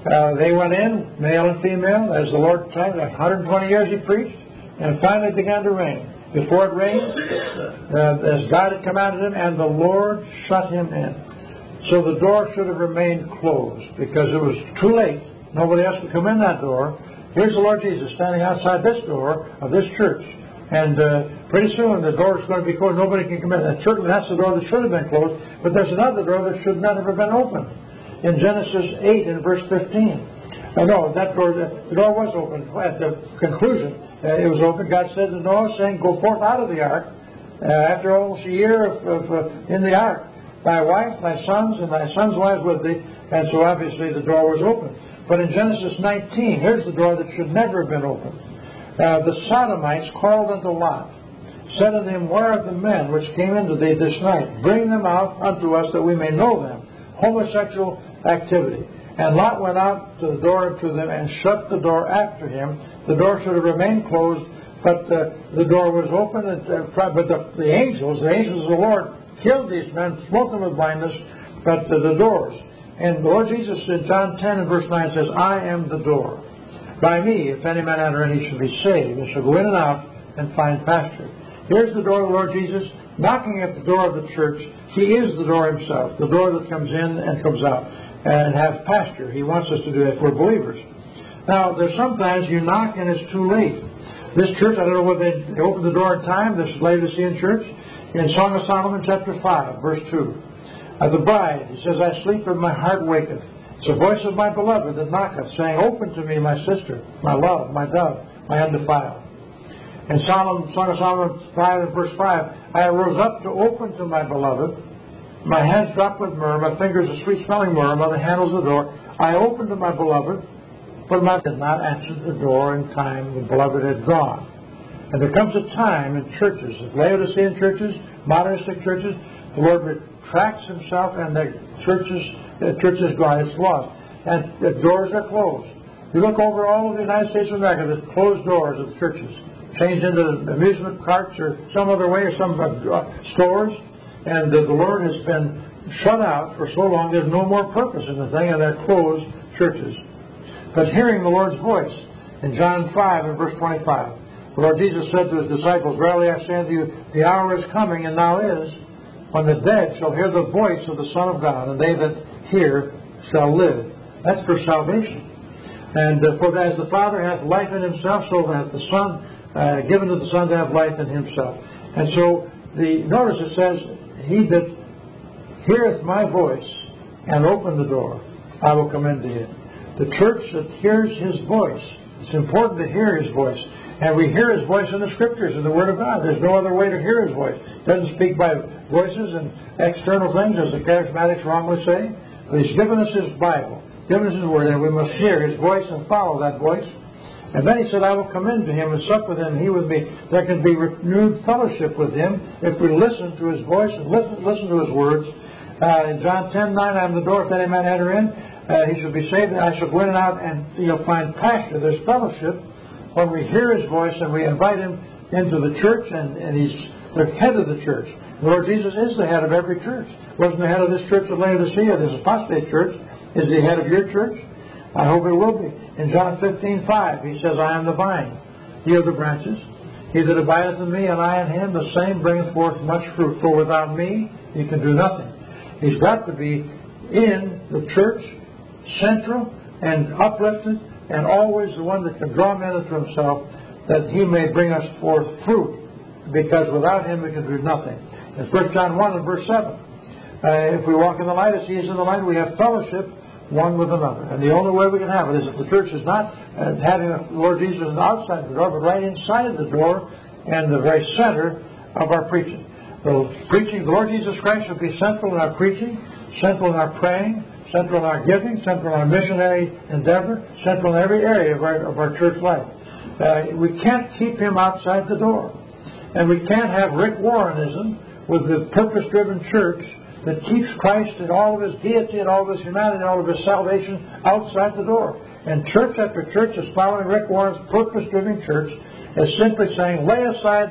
Uh, they went in, male and female, as the Lord taught. one hundred twenty years he preached, and finally began to reign. Before it rained, uh, as God had commanded him, and the Lord shut him in. So the door should have remained closed because it was too late. Nobody else could come in that door. Here's the Lord Jesus standing outside this door of this church. And uh, pretty soon the door is going to be closed. Nobody can come in. And certainly that's the door that should have been closed. But there's another door that should not have been opened. In Genesis eight and verse fifteen. Uh, no, that door, the door was open at the conclusion. Uh, it was open. God said to Noah, saying, "Go forth out of the ark." Uh, after almost a year of, of uh, in the ark, thy wife, thy sons, and thy sons' wives with thee. And so obviously the door was open. But in Genesis nineteen, here's the door that should never have been opened. Uh, the Sodomites called unto Lot, said unto him, "Where are the men which came into thee this night? Bring them out unto us that we may know them." Homosexual activity. And Lot went out to the door to them and shut the door after him. The door should have remained closed, but uh, the door was open. And, uh, but the, the angels, the angels of the Lord, killed these men, smote them with blindness, but uh, the doors. And the Lord Jesus in John ten and verse nine says, "I am the door. By me, if any man enter in, he shall be saved, and shall go in and out and find pasture." Here's the door of the Lord Jesus, knocking at the door of the church. He is the door himself, the door that comes in and comes out, and have pasture. He wants us to do that for believers. Now, there's sometimes you knock and it's too late. This church, I don't know whether they, they opened the door in time, this Laodicean church, in Song of Solomon chapter five, verse two. Of the bride, he says, "I sleep and my heart waketh. It's the voice of my beloved that knocketh, saying, Open to me, my sister, my love, my dove, my undefiled." In Solomon, Song of Solomon five and verse five, "I arose up to open to my beloved. My hands dropped with myrrh, my fingers a sweet-smelling myrrh on the handles of the door. I opened to my beloved, but my did not answer the door in time the beloved had gone." And there comes a time in churches, Laodicean churches, modernistic churches, the Lord retracts himself and the churches, the church is gone. It's lost. And the doors are closed. You look over all of the United States of America, the closed doors of the churches, changed into amusement carts or some other way, or some uh, stores. And uh, the Lord has been shut out for so long, there's no more purpose in the thing, and they're closed churches. But hearing the Lord's voice, in John five and verse twenty-five, the Lord Jesus said to his disciples, "Verily I say unto you, the hour is coming, and now is, when the dead shall hear the voice of the Son of God, and they that hear shall live." That's for salvation. And uh, for as the Father hath life in himself, so hath the Son uh, given to the Son to have life in himself. And so, the notice it says, "He that heareth my voice and open the door, I will come into him." The church that hears his voice, it's important to hear his voice. And we hear his voice in the Scriptures, in the Word of God. There's no other way to hear his voice. He doesn't speak by voices and external things, as the charismatics wrongly say. But he's given us his Bible, given us his Word, and we must hear his voice and follow that voice. And then he said, "I will come into him and sup with him, he with me." There can be renewed fellowship with him if we listen to his voice and listen, listen to his words. Uh, in John ten nine, "I am the door, if any man enter in, uh, he shall be saved, and I shall go in and out, and you'll find pasture." There's fellowship when we hear his voice and we invite him into the church, and, and he's the head of the church. The Lord Jesus is the head of every church. Wasn't the head of this church at Laodicea, this apostate church. Is he the head of your church? I hope it will be. In John fifteen five, he says, "I am the vine, ye are the branches. He that abideth in me, and I in him, the same bringeth forth much fruit. For without me, ye can do nothing." He's got to be in the church, central and uplifted, and always the one that can draw men into himself, that he may bring us forth fruit, because without him we can do nothing. In First John one and verse seven, uh, if we walk in the light as he is in the light, we have fellowship one with another. And the only way we can have it is if the church is not uh, having the Lord Jesus outside the door, but right inside the door and the very center of our preaching. The preaching, the Lord Jesus Christ should be central in our preaching, central in our praying, central in our giving, central in our missionary endeavor, central in every area of our, of our church life. Uh, we can't keep him outside the door. And we can't have Rick Warrenism with the purpose-driven church that keeps Christ and all of his deity and all of his humanity and all of his salvation outside the door. And church after church is following Rick Warren's purpose-driven church is simply saying, lay aside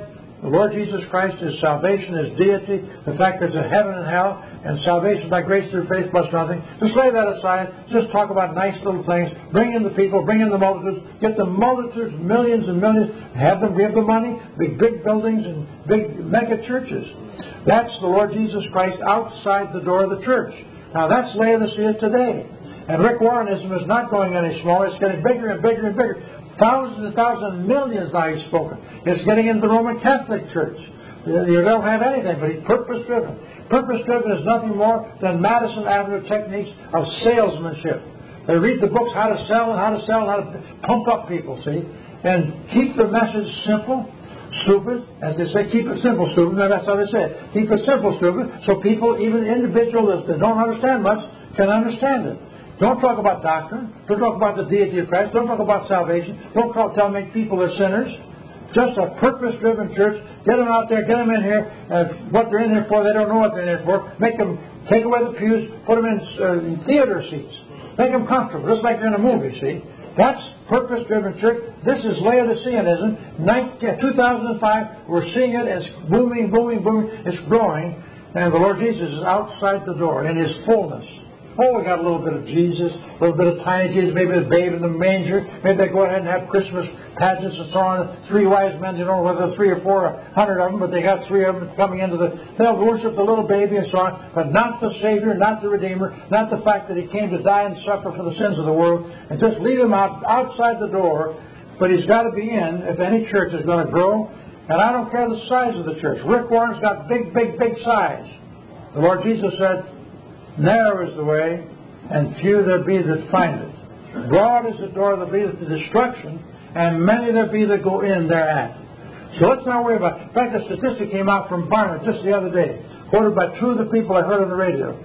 the Lord Jesus Christ, His salvation, His deity, the fact that there's a heaven and hell, and salvation by grace through faith plus nothing. Just lay that aside. Just talk about nice little things. Bring in the people. Bring in the multitudes. Get the multitudes, millions and millions. Have them give the money. Big, big buildings and big mega churches. That's the Lord Jesus Christ outside the door of the church. Now that's Laodicea today. And Rick Warrenism is not going any smaller. It's getting bigger and bigger and bigger. Thousands and thousands, millions now he's spoken. It's getting into the Roman Catholic Church. You don't have anything, but he's purpose-driven. Purpose-driven is nothing more than Madison Avenue techniques of salesmanship. They read the books how to sell and how to sell and how to pump up people, see? And keep the message simple, stupid, as they say, keep it simple, stupid. No, that's how they say it. Keep it simple, stupid, so people, even individuals that don't understand much, can understand it. Don't talk about doctrine. Don't talk about the deity of Christ. Don't talk about salvation. Don't talk, tell make people are sinners. Just a purpose-driven church. Get them out there. Get them in here. Uh, what they're in here for, they don't know what they're in here for. Make them take away the pews. Put them in, uh, in theater seats. Make them comfortable, just like they're in a movie. See, that's purpose-driven church. This is Laodiceanism. two thousand five. We're seeing it. It's booming, booming, booming. It's growing, and the Lord Jesus is outside the door in His fullness. Oh, we got a little bit of Jesus, a little bit of tiny Jesus, maybe the babe in the manger. Maybe they go ahead and have Christmas pageants and so on. Three wise men, you know, whether three or four, a hundred of them, but they got three of them coming into the, they'll worship the little baby and so on, but not the Savior, not the Redeemer, not the fact that He came to die and suffer for the sins of the world, and just leave Him out outside the door. But He's got to be in if any church is going to grow. And I don't care the size of the church. Rick Warren's got big, big, big size. The Lord Jesus said, narrow is the way, and few there be that find it. Broad is the door that leadeth to destruction, and many there be that go in thereat. So let's not worry about it. In fact, a statistic came out from Barna just the other day, quoted by two of the people I heard on the radio.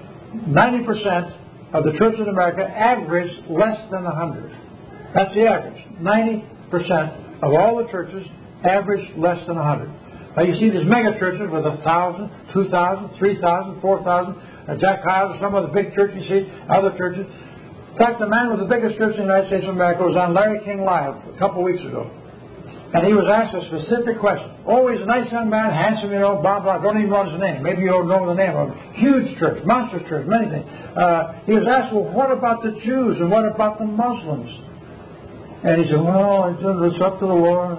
ninety percent of the churches in America average less than one hundred. That's the average. ninety percent of all the churches average less than one hundred. Now you see these mega churches with one thousand, two thousand, three thousand, four thousand. Uh, Jack Hyles, some of the big churches, you see, other churches. In fact, the man with the biggest church in the United States of America was on Larry King Live a couple of weeks ago. And he was asked a specific question. Oh, he's a nice young man, handsome, you know, blah, blah. Don't even know his name. Maybe you don't know the name of him. Huge church, monster church, many things. Uh, he was asked, well, what about the Jews and what about the Muslims? And he said, well, it's up to the Lord.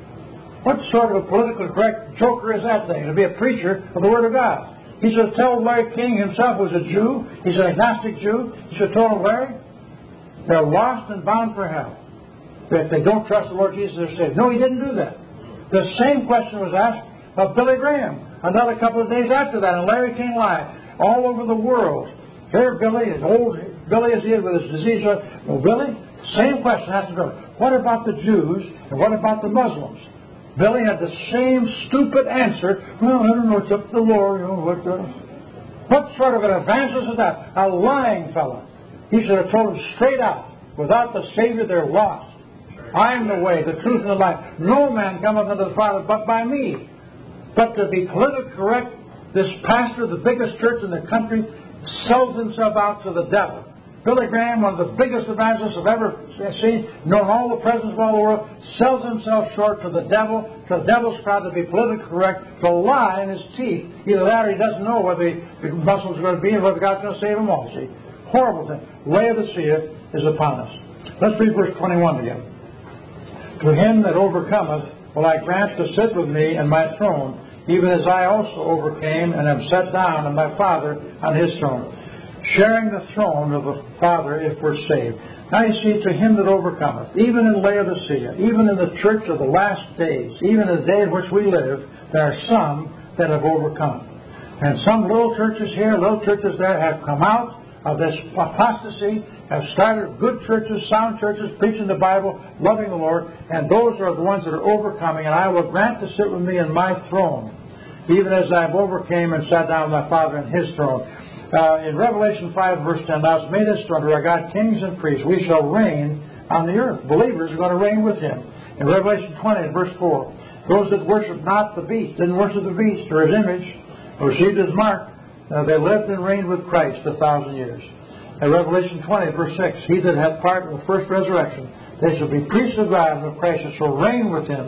What sort of a political correct joker is that thing? To be a preacher of the Word of God. He should have told Larry King himself was a Jew. He's an agnostic Jew. He should have told him, Larry, they're lost and bound for hell. If they don't trust the Lord Jesus, they're saved. No, he didn't do that. The same question was asked of Billy Graham another couple of days after that on Larry King Live, all over the world. Here, Billy, as old Billy as he is with his disease. Well, Billy, same question asked to Billy. What about the Jews and what about the Muslims? Billy had the same stupid answer. Well, I don't know. It's up to the Lord. You know, what, uh, what sort of an evangelist is that? A lying fellow. He should have told him straight out. Without the Savior, they're lost. I am the way, the truth, and the life. No man cometh unto the Father but by me. But to be politically correct, this pastor of the biggest church in the country sells himself out to the devil. Billy Graham, one of the biggest evangelists I've ever seen, known all the presidents of all the world, sells himself short to the devil, to the devil's crowd, to be politically correct, to lie in his teeth. Either that or he doesn't know whether the Muslims are going to be and whether God's going to save them all. See? Horrible thing. Laodicea is upon us. Let's read verse twenty-one together. To him that overcometh will I grant to sit with me in my throne, even as I also overcame and am set down in my Father on His throne. Sharing the throne of the Father if we're saved. Now you see, to him that overcometh, even in Laodicea, even in the church of the last days, even in the day in which we live, there are some that have overcome. And some little churches here, little churches there have come out of this apostasy, have started good churches, sound churches, preaching the Bible, loving the Lord, and those are the ones that are overcoming, and I will grant to sit with me in my throne, even as I have overcame and sat down with my Father in His throne. Uh, in Revelation five, verse ten, thou hast made us to under our God kings and priests. We shall reign on the earth. Believers are going to reign with Him. In Revelation twenty, verse four, those that worship not the beast, didn't worship the beast or his image, or received his mark, uh, they lived and reigned with Christ a thousand years. In Revelation twenty, verse six, he that hath part in the first resurrection, they shall be priests of God and of Christ, and shall reign with Him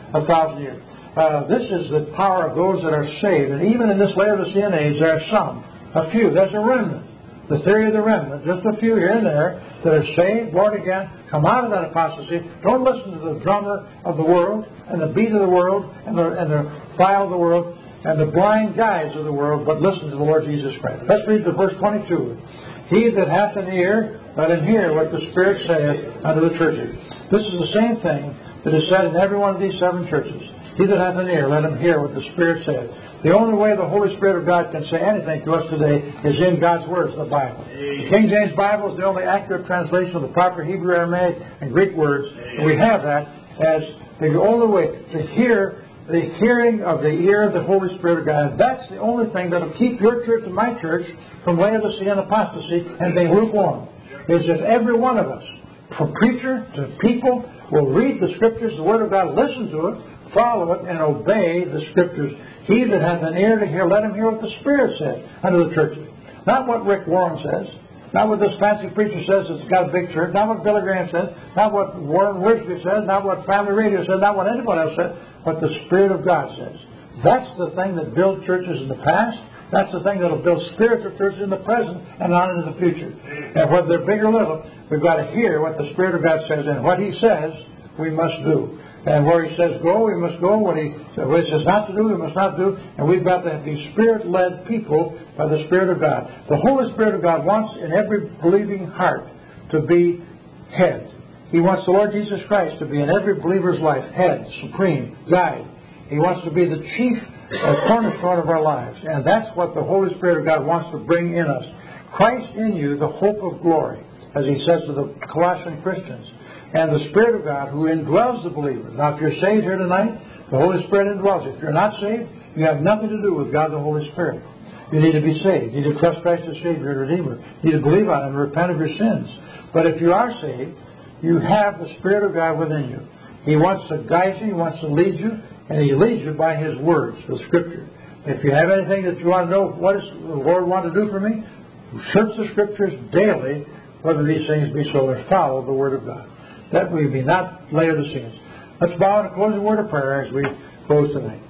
a thousand years. Uh, this is the power of those that are saved. And even in this Laodicean age, there are some, a few. There's a remnant. The theory of the remnant, just a few here and there that are saved, born again, come out of that apostasy. Don't listen to the drummer of the world and the beat of the world and the, and the file of the world and the blind guides of the world, but listen to the Lord Jesus Christ. Let's read the verse twenty-two. He that hath an ear, let him hear what the Spirit saith unto the churches. This is the same thing that is said in every one of these seven churches. He that hath an ear, let him hear what the Spirit saith. The only way the Holy Spirit of God can say anything to us today is in God's words, the Bible. The King James Bible is the only accurate translation of the proper Hebrew, Aramaic, and Greek words. And we have that as the only way to hear the hearing of the ear of the Holy Spirit of God. And that's the only thing that will keep your church and my church from Laodicean apostasy and being lukewarm. Is if every one of us, from preacher to people, will read the Scriptures, the Word of God, listen to it, follow it, and obey the Scriptures. He that hath an ear to hear, let him hear what the Spirit says unto the churches. Not what Rick Warren says. Not what this fancy preacher says that's got a big church. Not what Billy Graham says. Not what Warren Wiersbe says. Not what Family Radio says. Not what anyone else says. What the Spirit of God says. That's the thing that built churches in the past. That's the thing that will build spiritual churches in the present and on into the future. And whether they're big or little, we've got to hear what the Spirit of God says. And what He says, we must do. And where He says go, we must go. What He, what he says not to do, we must not do. And we've got to be Spirit-led people by the Spirit of God. The Holy Spirit of God wants in every believing heart to be head. He wants the Lord Jesus Christ to be in every believer's life head, supreme, guide. He wants to be the chief uh, cornerstone of our lives. And that's what the Holy Spirit of God wants to bring in us. Christ in you, the hope of glory, as He says to the Colossian Christians. And the Spirit of God who indwells the believer. Now, if you're saved here tonight, the Holy Spirit indwells you. If you're not saved, you have nothing to do with God the Holy Spirit. You need to be saved. You need to trust Christ as Savior and Redeemer. You need to believe on Him and repent of your sins. But if you are saved, you have the Spirit of God within you. He wants to guide you. He wants to lead you. And He leads you by His words, the Scripture. If you have anything that you want to know, what does the Lord want to do for me? Search the Scriptures daily, whether these things be so, and follow the Word of God. That we be not Laodiceans. Let's bow in a closing word of prayer as we close tonight.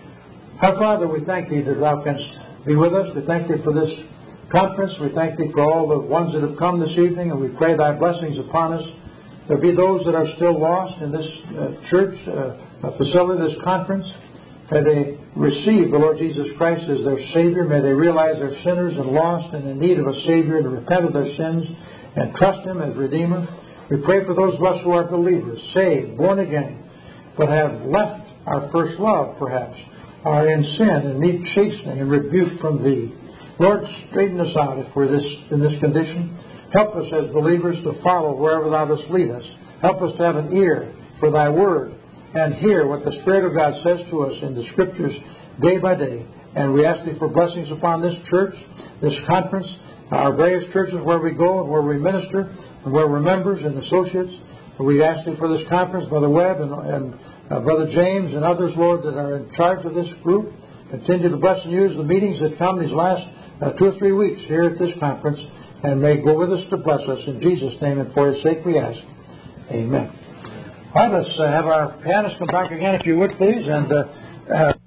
Our Father, we thank Thee that Thou canst be with us. We thank Thee for this conference. We thank Thee for all the ones that have come this evening, and we pray Thy blessings upon us. There be those that are still lost in this uh, church uh, facility, this conference. May they receive the Lord Jesus Christ as their Savior. May they realize they're sinners and lost and in need of a Savior, and repent of their sins and trust Him as Redeemer. We pray for those of us who are believers, saved, born again, but have left our first love, perhaps, are in sin and need chastening and rebuke from Thee. Lord, straighten us out if we're this, in this condition. Help us as believers to follow wherever Thou dost lead us. Help us to have an ear for Thy Word and hear what the Spirit of God says to us in the Scriptures day by day. And we ask Thee for blessings upon this church, this conference, our various churches where we go and where we minister, and where we're members and associates. And we ask Thee for this conference, Brother Webb and, and uh, Brother James and others, Lord, that are in charge of this group. Continue to bless and use the meetings that come these last uh, two or three weeks here at this conference, and may go with us to bless us. In Jesus' name and for His sake we ask. Amen. All right, let's uh, have our pianist come back again, if you would, please. And uh, uh,